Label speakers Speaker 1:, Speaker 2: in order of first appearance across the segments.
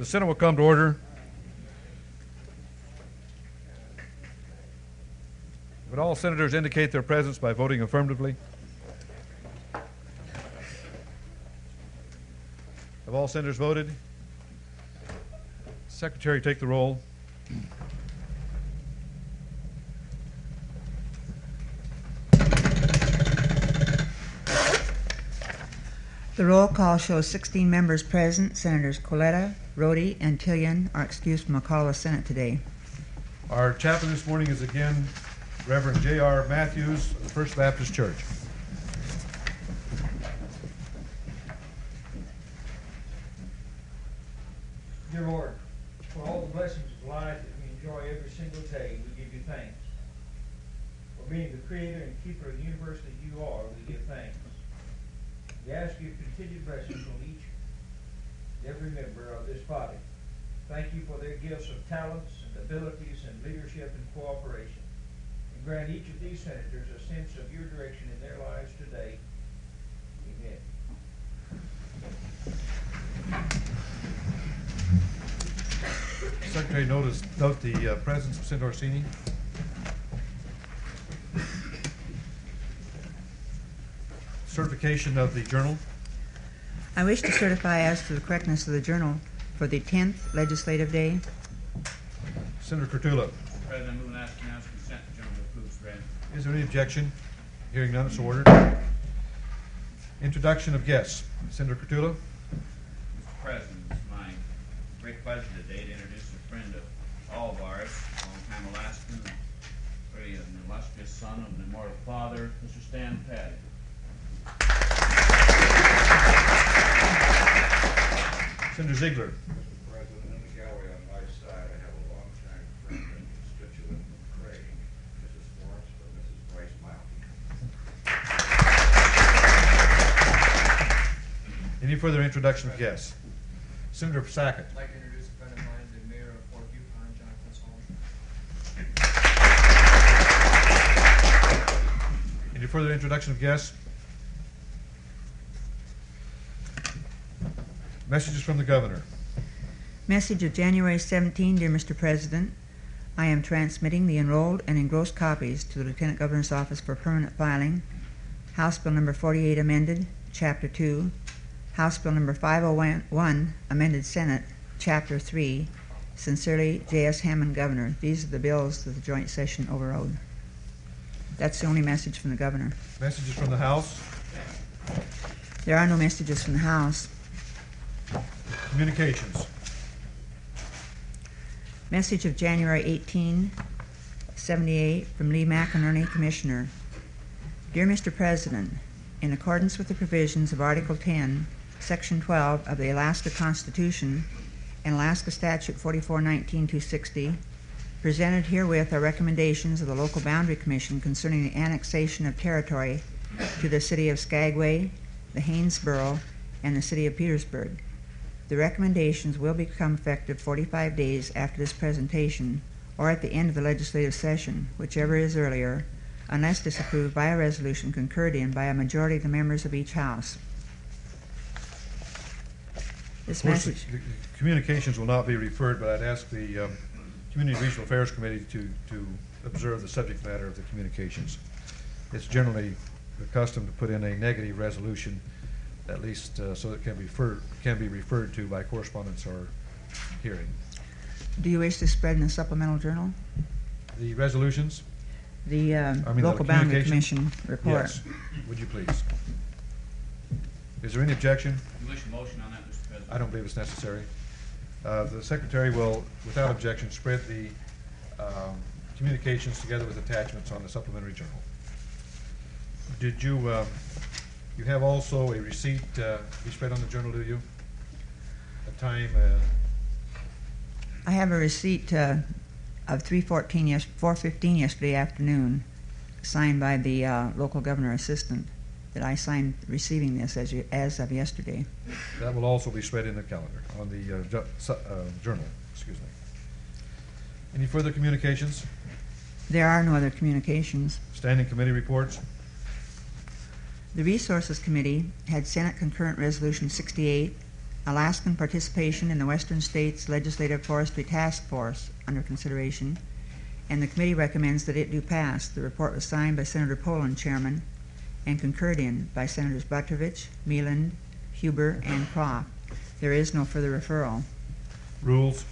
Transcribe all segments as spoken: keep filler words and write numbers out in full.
Speaker 1: The Senate will come to order. Would all senators indicate their presence by voting affirmatively? Have all senators voted? Secretary, take the roll.
Speaker 2: The roll call shows sixteen members present. Senators Coletta, Rhodey, and Tillion are excused from the call of the Senate today.
Speaker 1: Our chaplain this morning is again Reverend J R Matthews of the First Baptist Church.
Speaker 3: Dear Lord, for all the blessings of life that we enjoy every single day, we give you thanks. For being the creator and keeper of the universe that you are, we give thanks. We ask you continued blessings on each and every member of this body. Thank you for their gifts of talents and abilities and leadership and cooperation. And grant each of these senators a sense of your direction in their lives today. Amen.
Speaker 1: Secretary, notice, note the uh, presence of Senator Orsini. Certification of the journal.
Speaker 2: I wish to certify as to the correctness of the journal for the tenth legislative day.
Speaker 1: Senator Kurtula.
Speaker 4: President, I move and ask unanimous consent the journal be approved as read.
Speaker 1: Is there any objection? Hearing none, so ordered. Introduction of guests. Senator Kurtula.
Speaker 4: Mister President, it's my great pleasure today to introduce a friend of all of ours, longtime Alaskan, really an illustrious son of an immortal father, Mister Stan Paddy.
Speaker 1: Senator Ziegler.
Speaker 5: Mister President, in the gallery on my side, I have a longtime friend and constituent of Craig, Missus Morris, or Missus Bryce Mounty.
Speaker 1: Any further introduction of guests? Senator Sackett.
Speaker 6: I'd like to introduce a friend of mine, the mayor of Fort Yukon, Jonathan Solomon.
Speaker 1: Any further introduction of guests? Messages from the governor.
Speaker 2: Message of January seventeenth, dear Mister President. I am transmitting the enrolled and engrossed copies to the Lieutenant Governor's Office for permanent filing. House Bill number forty-eight amended, Chapter two. House Bill number five oh one amended Senate, Chapter three. Sincerely, J S Hammond, Governor. These are the bills that the joint session overrode. That's the only message from the governor.
Speaker 1: Messages from the House.
Speaker 2: There are no messages from the House.
Speaker 1: Communications.
Speaker 2: Message of January eighteenth, seventy-eight from Lee McInerney, Commissioner. Dear Mister President, in accordance with the provisions of Article ten, Section twelve of the Alaska Constitution and Alaska Statute forty-four nineteen two sixty, presented herewith are recommendations of the Local Boundary Commission concerning the annexation of territory to the City of Skagway, the Haynesboro, and the City of Petersburg. The recommendations will become effective forty-five days after this presentation or at the end of the legislative session, whichever is earlier, unless disapproved by a resolution concurred in by a majority of the members of each House. This
Speaker 1: Of course,
Speaker 2: message...
Speaker 1: the, the communications will not be referred, but I'd ask the um, Community and Regional Affairs Committee to, to observe the subject matter of the communications. It's generally the custom to put in a negative resolution, at least uh, so it can be, refer, can be referred to by correspondence or hearing.
Speaker 2: Do you wish to spread in the supplemental journal?
Speaker 1: The resolutions?
Speaker 2: The uh,
Speaker 1: I mean,
Speaker 2: Local
Speaker 1: the
Speaker 2: Boundary
Speaker 1: communication?
Speaker 2: Commission report.
Speaker 1: Yes. Would you please? Is there any objection?
Speaker 4: You wish a motion on that, Mister President?
Speaker 1: I don't believe it's necessary. Uh, the Secretary will, without objection, spread the um, communications together with attachments on the supplementary journal. Did you, um, you have also a receipt uh, to be spread on the journal, do you? A time? Uh,
Speaker 2: I have a receipt uh, of three fourteen, yes, four fifteen yesterday afternoon, signed by the uh, local governor assistant, that I signed receiving this as, you, as of yesterday.
Speaker 1: that will also be spread in the calendar, on the uh, ju su uh, journal, excuse me. Any further communications?
Speaker 2: There are no other communications.
Speaker 1: Standing committee reports?
Speaker 2: The Resources Committee had Senate Concurrent Resolution sixty-eight, Alaskan participation in the Western States Legislative Forestry Task Force under consideration, and the committee recommends that it do pass. The report was signed by Senator Poland, Chairman, and concurred in by Senators Butrovich, Mealand, Huber, and Croft. There is no further referral.
Speaker 1: Rules.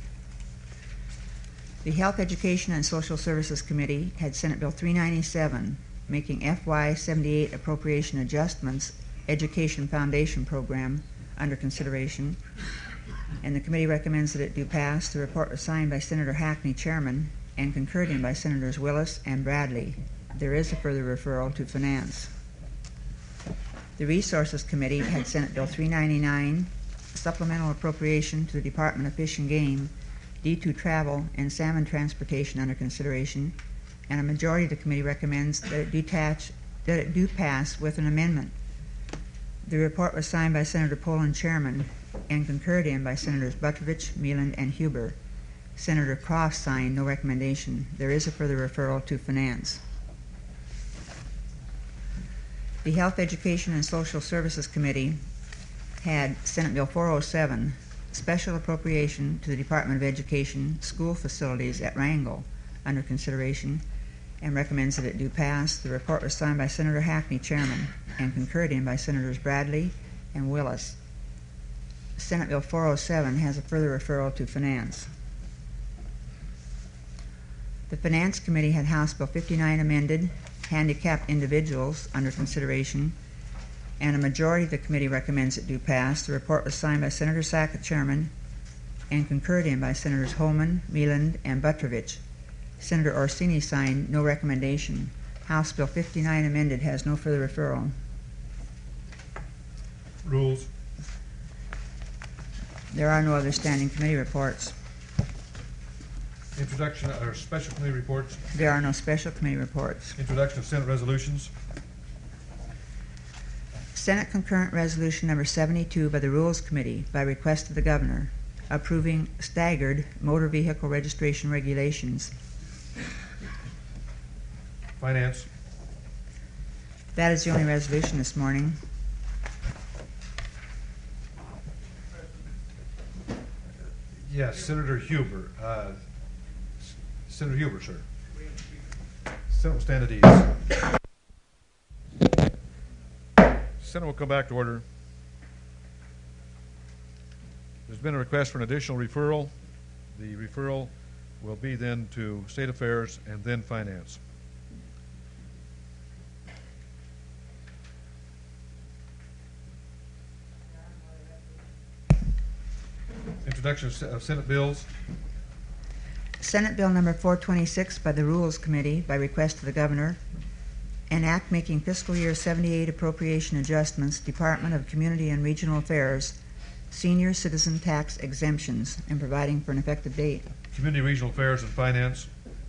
Speaker 2: The Health, Education, and Social Services Committee had Senate Bill three ninety-seven, making F Y seventy-eight appropriation adjustments Education Foundation Program under consideration, and the committee recommends that it do pass. The report was signed by Senator Hackney, Chairman, and concurred in by Senators Willis and Bradley. There is a further referral to Finance. The Resources Committee had Senate Bill three ninety-nine, supplemental appropriation to the Department of Fish and Game, D two Travel, and Salmon Transportation under consideration, and a majority of the committee recommends that it detach, that it do pass with an amendment. The report was signed by Senator Poland, Chairman, and concurred in by Senators Butrovich, Mealand, and Huber. Senator Croft signed no recommendation. There is a further referral to Finance. The Health, Education, and Social Services Committee had Senate Bill four oh seven, special appropriation to the Department of Education school facilities at Wrangell under consideration, and recommends that it do pass. The report was signed by Senator Hackney, Chairman, and concurred in by Senators Bradley and Willis. Senate Bill four oh seven has a further referral to Finance. The Finance Committee had House Bill fifty-nine amended, handicapped individuals under consideration, and a majority of the committee recommends it do pass. The report was signed by Senator Sackett, Chairman, and concurred in by Senators Holman, Mealand, and Butrovich. Senator Orsini signed no recommendation. House Bill fifty-nine amended has no further referral.
Speaker 1: Rules.
Speaker 2: There are no other standing committee reports.
Speaker 1: Introduction or special committee reports.
Speaker 2: There are no special committee reports.
Speaker 1: Introduction of Senate resolutions.
Speaker 2: Senate Concurrent Resolution Number seventy-two by the Rules Committee by request of the Governor, approving staggered motor vehicle registration regulations.
Speaker 1: Finance.
Speaker 2: That is the only resolution this morning.
Speaker 1: Yes, Senator Huber. Uh, S- Senator Huber, sir. Senate will stand at ease. Senate will come back to order. There's been a request for an additional referral. The referral will be then to State Affairs and then Finance. Introduction of Se- of Senate bills.
Speaker 2: Senate Bill Number four twenty-six by the Rules Committee by request of the Governor, an act making fiscal year seventy-eight appropriation adjustments, Department of Community and Regional Affairs, senior citizen tax exemptions, and providing for an effective date.
Speaker 1: Community, Regional Affairs, and Finance.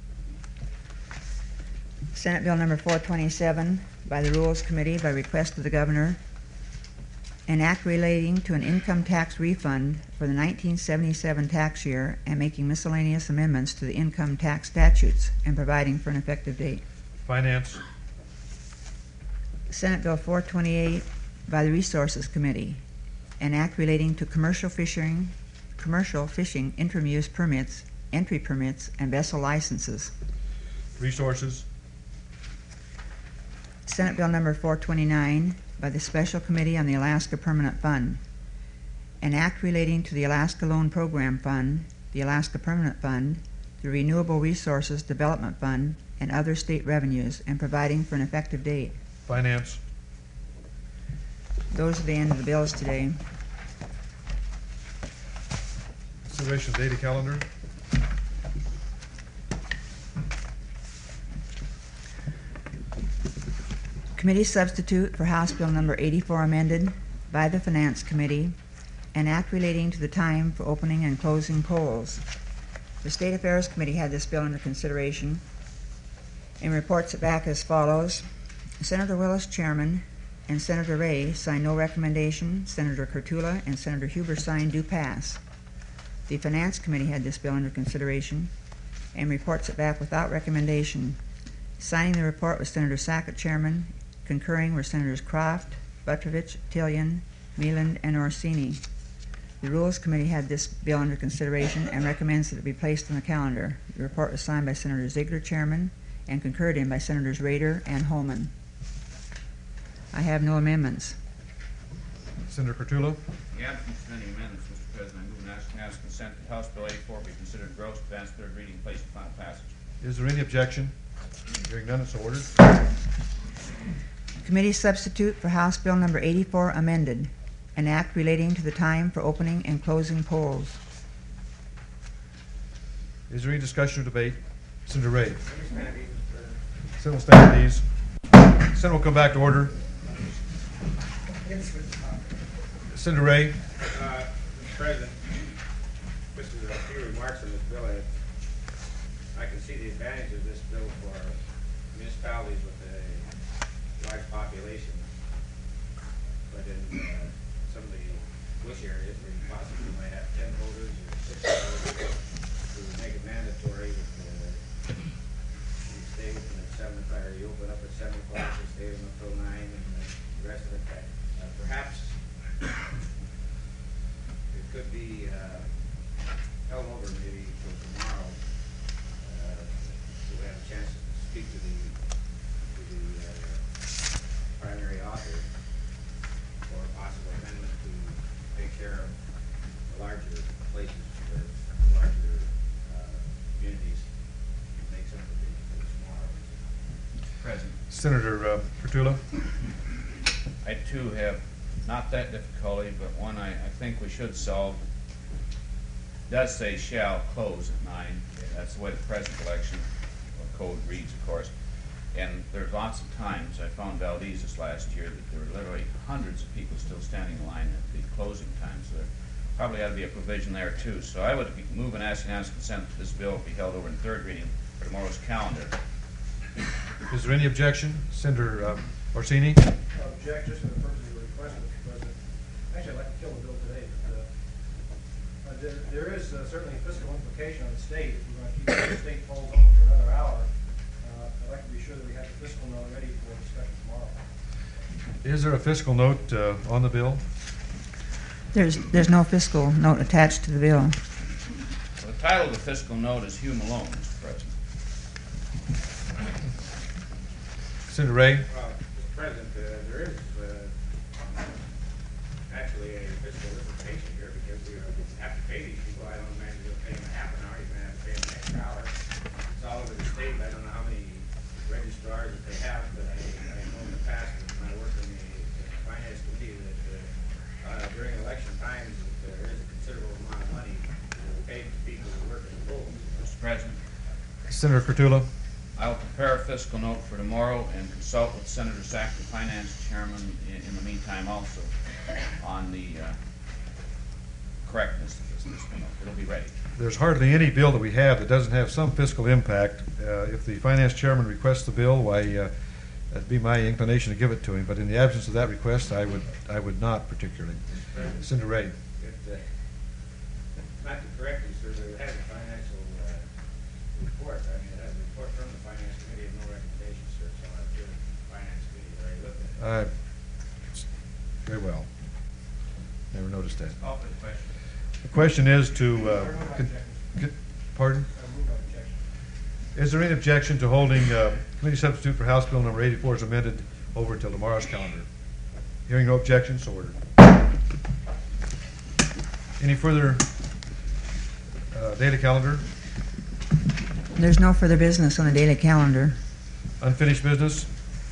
Speaker 2: Senate Bill Number four twenty-seven by the Rules Committee by request of the Governor, an act relating to an income tax refund for the nineteen seventy-seven tax year and making miscellaneous amendments to the income tax statutes and providing for an effective date.
Speaker 1: Finance.
Speaker 2: Senate Bill four twenty-eight by the Resources Committee, an act relating to commercial fishing, commercial fishing interim use permits, entry permits, and vessel licenses.
Speaker 1: Resources.
Speaker 2: Senate Bill Number four twenty-nine by the Special Committee on the Alaska Permanent Fund, an act relating to the Alaska Loan Program Fund, the Alaska Permanent Fund, the Renewable Resources Development Fund, and other state revenues, and providing for an effective date.
Speaker 1: Finance.
Speaker 2: Those are the end of the bills today.
Speaker 1: Consideration of data calendar.
Speaker 2: Committee substitute for House Bill Number eighty-four amended by the Finance Committee, an act relating to the time for opening and closing polls. The State Affairs Committee had this bill under consideration and reports it back as follows. Senator Willis, Chairman, and Senator Ray signed no recommendation. Senator Kurtula and Senator Huber signed do pass. The Finance Committee had this bill under consideration and reports it back without recommendation. Signing the report was Senator Sackett, Chairman. Concurring were Senators Croft, Butrovich, Tillian, Mealand, and Orsini. The Rules Committee had this bill under consideration and recommends that it be placed on the calendar. The report was signed by Senator Ziegler, Chairman, and concurred in by Senators Rader and Holman. I have no amendments.
Speaker 1: Senator Curtula.
Speaker 4: In the absence of any amendments, Mister President, I move and ask unanimous consent that House Bill eighty-four be considered gross, advanced third reading, placed in final passage.
Speaker 1: Is there any objection? Hearing none, it's ordered.
Speaker 2: Committee substitute for House Bill Number eighty-four amended, an act relating to the time for opening and closing polls.
Speaker 1: Is there any discussion or debate? Senator Ray. Senate will stand at ease. Senate will come back to order. Senator Ray.
Speaker 5: Uh, Mister President, just as a few remarks on this bill, I, I can see the advantage of this bill for municipalities with a large population, but in uh, some of the bush areas where you possibly might have ten voters or six voters, to make it mandatory that uh, you stay within the seven o'clock, or you open up at seven o'clock, you stay until nine, and the rest of the time. Uh, perhaps it could be uh, held over maybe till tomorrow, uh, so we have a chance to speak to the to the uh, primary author for a possible amendment to take care of the larger places, the, the larger uh, communities, and make some provision for the smaller ones.
Speaker 4: Mister President,
Speaker 1: Senator uh, Curtula.
Speaker 4: I too have not that difficulty, but one I, I think we should solve. Does say shall close at nine. That's the way the present election code reads, of course. And there's lots of times, I found Valdez this last year, that there were literally hundreds of people still standing in line at the closing time. So there probably ought to be a provision there too. So I would move and ask unanimous consent that this bill be held over in third reading for tomorrow's calendar.
Speaker 1: Is there any objection? Senator um, Orsini.
Speaker 7: Object, just for the purpose of the request, Mister President. Actually, I'd like to kill the bill today, but uh, uh, there, there is uh, certainly a fiscal implication on the state if we're going to keep the state polls open for another hour. Uh, I'd like to be sure that we have the fiscal note ready for discussion tomorrow.
Speaker 1: Is there a fiscal note uh, on the bill?
Speaker 2: There's, there's no fiscal note attached to the bill.
Speaker 4: Well, the title of the fiscal note is Hugh Malone, Mister President.
Speaker 1: Senator Ray.
Speaker 5: Well, Mister President, uh, there is uh, actually a fiscal limitation here because we have to pay these people. I don't imagine you'll pay them a half an hour, you're gonna have to pay them an extra hour. It's all over the state. I don't know how many registrars that they have, but I, I know in the past when I worked in the, in the finance committee that uh, uh, during election times that there is a considerable amount of money paid to people who work in the polls.
Speaker 4: Mister President,
Speaker 1: Senator Curtula.
Speaker 4: I will prepare a fiscal note for tomorrow and consult with Senator Sack, the finance chairman, in, in the meantime also on the uh, correctness of this fiscal note. It'll be ready.
Speaker 1: There's hardly any bill that we have that doesn't have some fiscal impact. Uh, if the finance chairman requests the bill, why, uh, that'd be my inclination to give it to him. But in the absence of that request, I would, I would not particularly. Senator Ray.
Speaker 5: It, uh, not to correct you, sir, but it has a financial uh, report. I mean, it has a report from the finance committee and no recommendations, sir, so I'm sure the finance committee already looked at it.
Speaker 1: Uh, very well. Never noticed that.
Speaker 4: Call for the question.
Speaker 1: The question is to, uh, con- con- pardon?
Speaker 7: I move my objection.
Speaker 1: Is there any objection to holding uh, committee substitute for House Bill number eighty-four as amended over until tomorrow's calendar? Hearing no objections, so ordered. Any further uh, daily calendar?
Speaker 2: There's no further business on the daily calendar.
Speaker 1: Unfinished business?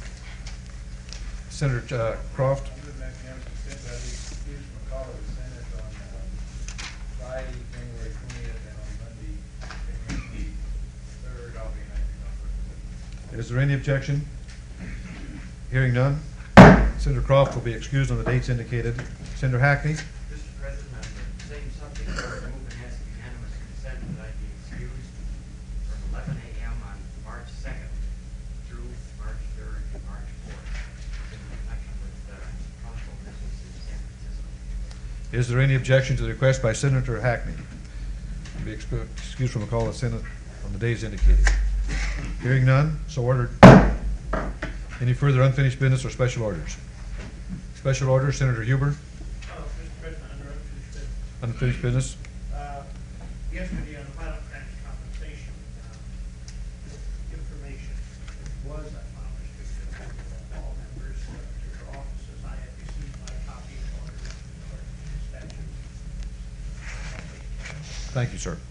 Speaker 1: Senator uh, Croft?
Speaker 7: I move that unanimous consent that I be excused from a call of the Senate on uh, Friday, January twentieth, and on Monday, January third, I'll be in acting conference.
Speaker 1: Is there any objection? Hearing none. Senator Croft will be excused on the dates indicated. Senator Hackney?
Speaker 6: Mister President, on the same subject, I move and ask unanimous consent that I be excused from eleven A M on March second through March third to March fourth in connection with uh, council business in San Francisco.
Speaker 1: Is there any objection to the request by Senator Hackney to be excu- excused from a call of the Senate on the days indicated? Hearing none, so ordered. Any further unfinished business or special orders? Special order, Senator Huber.
Speaker 7: Uh, Mister President, under unfinished business.
Speaker 1: Unfinished business?
Speaker 8: Uh, Yesterday on the final branch compensation uh, information, it was, I found restricted to uh, all members uh, to their offices. I have received my copy in order to statute.
Speaker 1: Thank you, sir.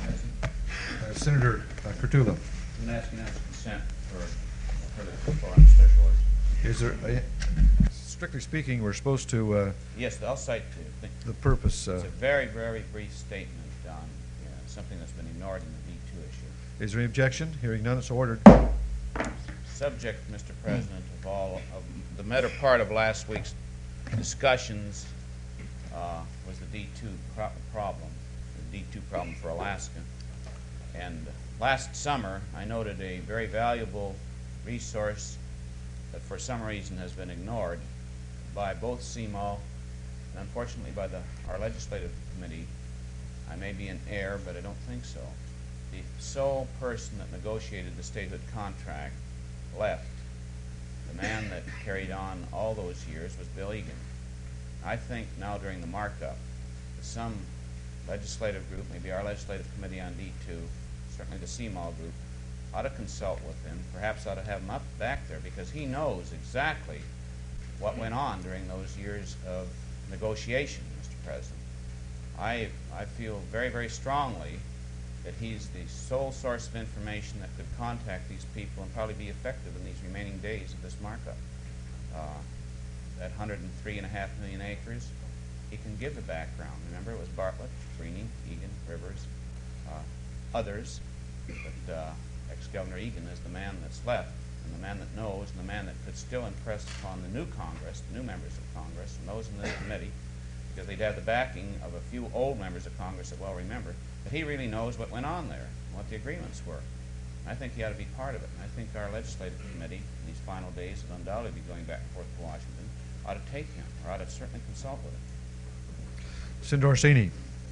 Speaker 1: Uh, Senator uh, Kurtula,
Speaker 4: I'm asking us consent for, for the, for on special orders.
Speaker 1: is there, uh, strictly speaking, we're supposed to, uh,
Speaker 4: Yes, I'll cite the,
Speaker 1: the purpose, uh,
Speaker 4: it's a very, very brief statement on yeah, something that's been ignored in the D two issue.
Speaker 1: is there any objection? Hearing none, it's ordered.
Speaker 4: Subject, Mister President, of all of the better part of last week's discussions uh, was the D two pro problem, the D two problem for Alaska. And last summer, I noted a very valuable resource that for some reason has been ignored by both C M O and unfortunately by the, our legislative committee. I may be in error, but I don't think so. The sole person that negotiated the statehood contract left. The man that carried on all those years was Bill Egan. I think now during the markup, some legislative group, maybe our legislative committee on D two, certainly the C M O group, ought to consult with him, perhaps ought to have him up back there, because he knows exactly what went on during those years of negotiation, Mister President. I, I feel very, very strongly that he's the sole source of information that could contact these people and probably be effective in these remaining days of this markup. Uh, that one hundred three and a half million acres, he can give the background. Remember, it was Bartlett, Freeney, Egan, Rivers, uh, others, but uh, ex-Governor Egan is the man that's left, and the man that knows, and the man that could still impress upon the new Congress, the new members of Congress, and those in this committee, because they'd have the backing of a few old members of Congress that well remember, that he really knows what went on there, and what the agreements were. I think he ought to be part of it, and I think our legislative committee, in these final days of undoubtedly be going back and forth to Washington, ought to take him, or ought to certainly consult with him.
Speaker 1: Senator Orsini,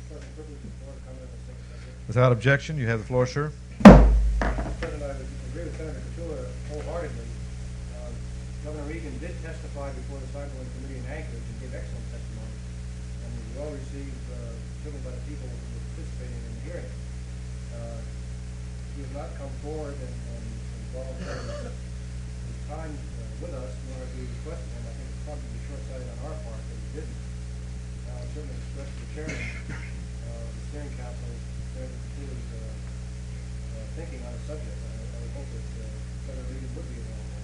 Speaker 1: without objection, you have the floor, sir.
Speaker 7: President, I agree with Senator Petula wholeheartedly. Um, Governor Regan did testify before the Cyberland Committee in Anchorage and gave excellent testimony, and was well received, uh, certainly by the people who were participating in the hearing. Uh, he has not come forward and, and volunteered his time uh, with us, nor have we requested him. I think it's probably short-sighted on our part that he didn't. Uh, I certainly express to the chairman of the steering council, Senator Petula's uh, uh, thinking on the subject. I, I would hope that uh, Senator Regan would be available.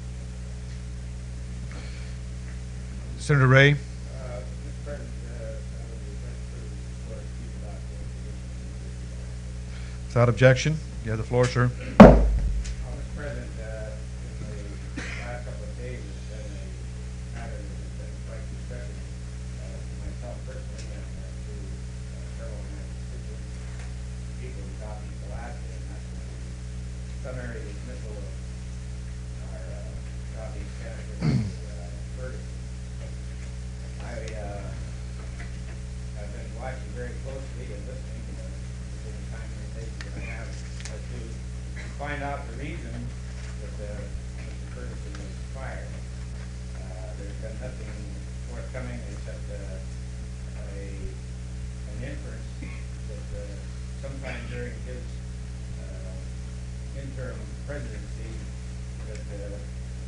Speaker 1: Senator Ray,
Speaker 5: Uh, Mister President, uh, I would request privilege for us to speak about the position.
Speaker 1: without objection, you have the floor, sir.
Speaker 5: Uh, Mister President, uh, in the last couple of days, it's been a matter that has been quite distressing uh, to myself personally and uh, to uh, several of my constituents, people in Southeast Alaska, and that's the summary dismissal of our uh, Southeast Senator, uh, Ferguson. I uh, have been watching very closely and listening to the the time limitations that I have uh, to find out the reason that uh, Mister Ferguson was fired. Uh, there's been nothing forthcoming except uh, a an inference that uh, sometime during his uh, interim presidency that uh,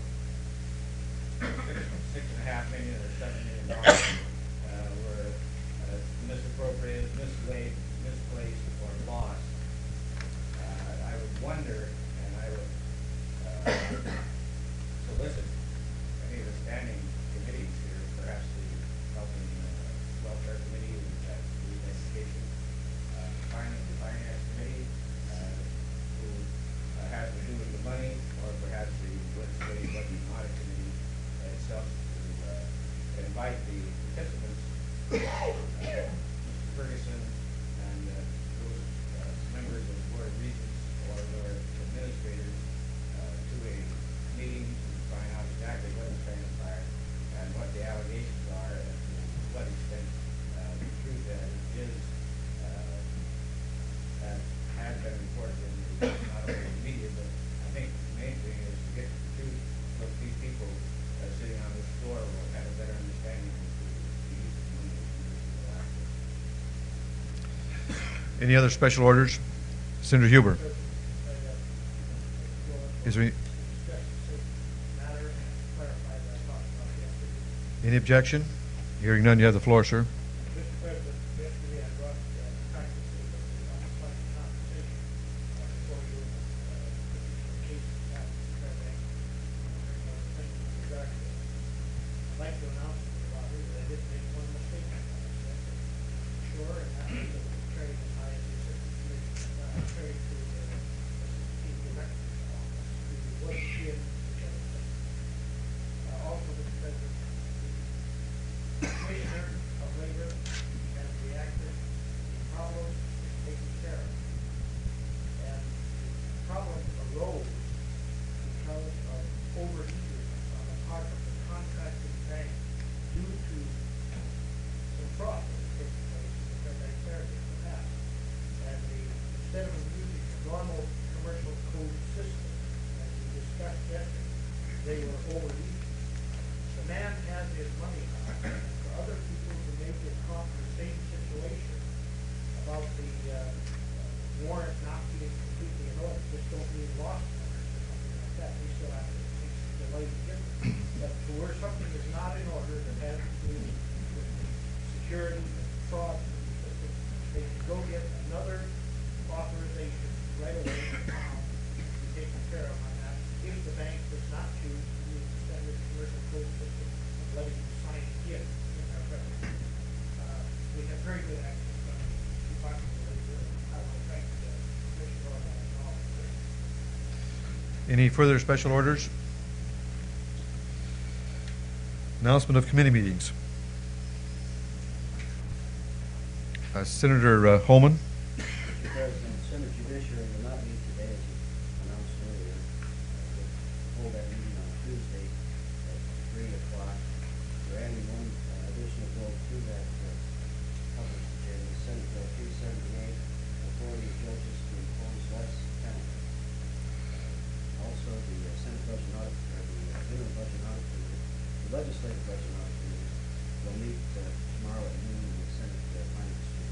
Speaker 5: six, six and a half million or seven million dollars uh, were uh, misappropriated, mislaid, misplaced, or lost. Uh, I would wonder, and I would uh, solicit any of the standing committees here, perhaps the Health and uh, Welfare Committee, uh, the Education, uh, Finance, the Finance Committee, uh, who uh, has to do with the money, or perhaps the Legislative Budget and Audit Committee itself to uh, invite the participants, uh, Mister Ferguson and uh, those uh, members of the Board of Regents or their administrators
Speaker 1: Any other special orders? Senator Huber. Is there any, any objection? Hearing none, you have the floor, sir.
Speaker 8: Mister President, yesterday I brought uh, practices of the unemployment compensation uh, before you, uh, particular cases that President, with regard to it. I'd like to announce to the body that I did make one mistake. I said, sure, and that was to carry as high as the assistant commissioner, uh, carry to the assistant director's office, who was in the general session. Uh, also, Mister President, Commissioner of Labor has reacted, the problem is taken care of. And the problem arose because of overeating on the part of the contracting bank due to some fraud that was taking place in the credit card in the past. And the, instead of using the normal commercial code system, as we discussed yesterday, they were overeating. The man has his money on it. For other people who may get caught in the same situation about the uh, uh, warrant not being completely in order, just don't mean lost warrants or something like that. We still have to take delay to get them. But to where something is not in order that has to do with the security and fraud in the system, they can go get another authorization right away um, to be taken care of on that if the bank does not choose to use the standard commercial code system of letting you sign in in our credit. Uh, we have very good access to the Department of Labor, and I want to thank the Commissioner on that and all of this.
Speaker 1: Any further special orders? Announcement of committee meetings. Uh, Senator uh, Holman.
Speaker 9: Mister President, Senate Judiciary will not meet today, as you announced earlier. Uh, We'll hold that meeting on Tuesday at three o'clock. We're adding one uh, additional bill to that uh, published agenda, Senate Bill three seventy-eight, authority of judges to impose less penalty. Uh, Also, the uh, Senate Budget Audit, or the uh, Interim Budget Audit Committee, the Legislative Budget Audit Committee will meet uh, tomorrow at noon in the Senate uh, Finance Committee.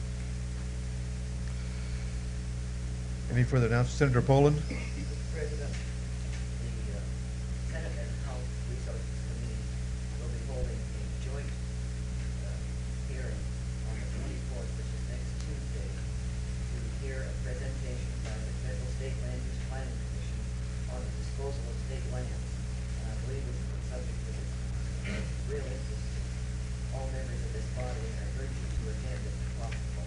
Speaker 1: Any further announcements? Senator Poland.
Speaker 6: Mister President, the uh, Senate and House Resources Committee will be holding a joint uh, hearing on the twenty-fourth, which is next Tuesday, to hear a presentation by the Federal State Land Use Planning Commission on the disposal of state lands. And I believe this is a subject that is of real interest to all members of this body, and I urge you to attend if possible.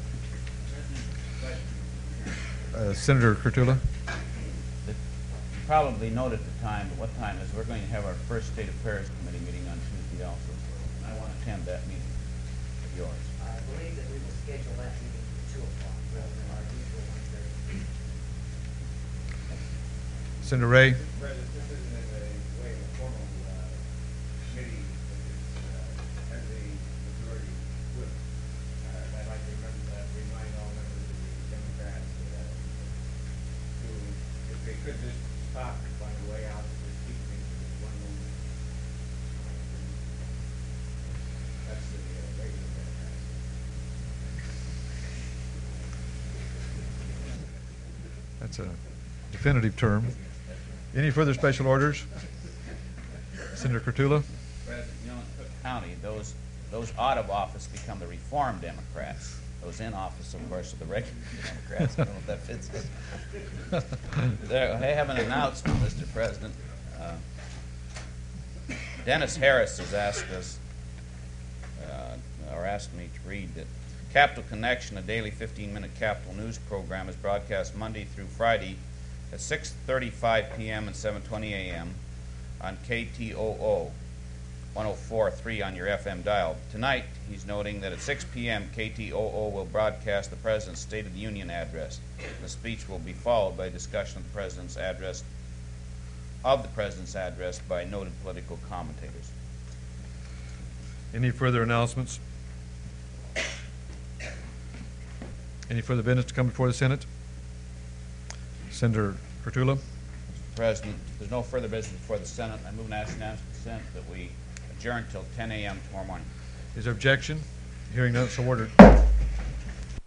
Speaker 1: Uh, Senator Kurtula.
Speaker 4: The- Probably noted at the time, but what time is, we're going to have our first State Affairs Committee meeting on Tuesday also. And I want to attend that meeting of yours.
Speaker 6: I believe that we will schedule that meeting for two o'clock rather than our usual one thirty.
Speaker 1: Senator Ray.
Speaker 5: Mister President, this isn't in a way of a formal uh, committee, but it's, uh, has a majority whip. Uh, I'd like to remember that, remind all members of the Democrats that, uh, to, if they could just stop and find a way out, to just keep things to this one moment. That's the uh, regular Democrats.
Speaker 1: That's a definitive term. Any further special orders? Senator Kurtula.
Speaker 4: President, you know, in Cook County, those, those out of office become the Reform Democrats. Those in office, of course, are the regular Democrats. I don't know if that fits us. There, I have an announcement, Mister President. Uh, Dennis Harris has asked us, uh, or asked me to read that Capital Connection, a daily fifteen-minute capital news program, is broadcast Monday through Friday at six thirty-five p m and seven twenty a m on K T O O one oh four point three on your F M dial. Tonight, he's noting that at six p m K T O O will broadcast the President's State of the Union address. The speech will be followed by a discussion of the President's address, of the President's address by noted political commentators.
Speaker 1: Any further announcements? Any further business to come before the Senate? Senator Kurtula.
Speaker 4: Mister President, if there's no further business before the Senate, I move and ask unanimous consent that we adjourn till ten a m tomorrow morning.
Speaker 1: Is there objection? Hearing none, so ordered.